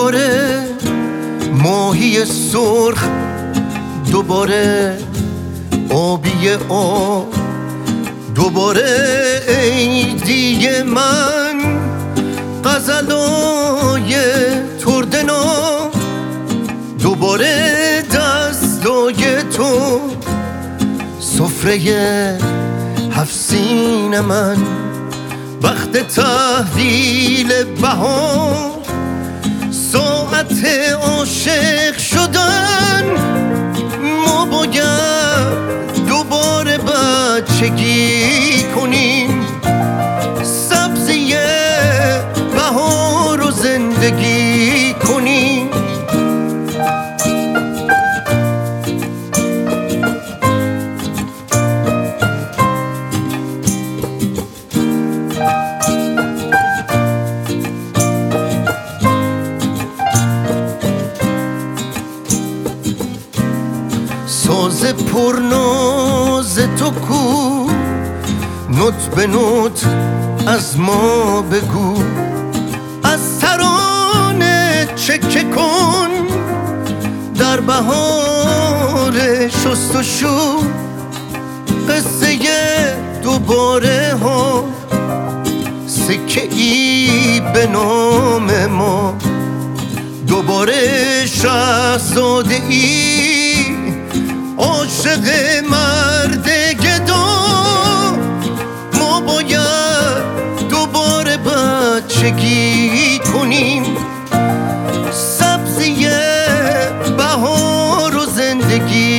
دوباره ماهی سرخ، دوباره آبی آب، دوباره عیدی من، غزلای تردنا، دوباره دستای تو، سفره هفسین من، وقت تحویل بهار، ساعت عاشق شدن. ما باید دوباره بچگی کنیم، سبزی بهار رو زندگی کنیم. ساز پرناز تو کو، نوت به نوت از ما بگو، از ترانه چکه کن در بهار شست و شو، قصه دوباره ها، سکه ای به نام ما، دوباره شاهزاده ای عاشق مرد گدا. ما باید دوباره بچگی کنیم، سبزی بهار رو زندگی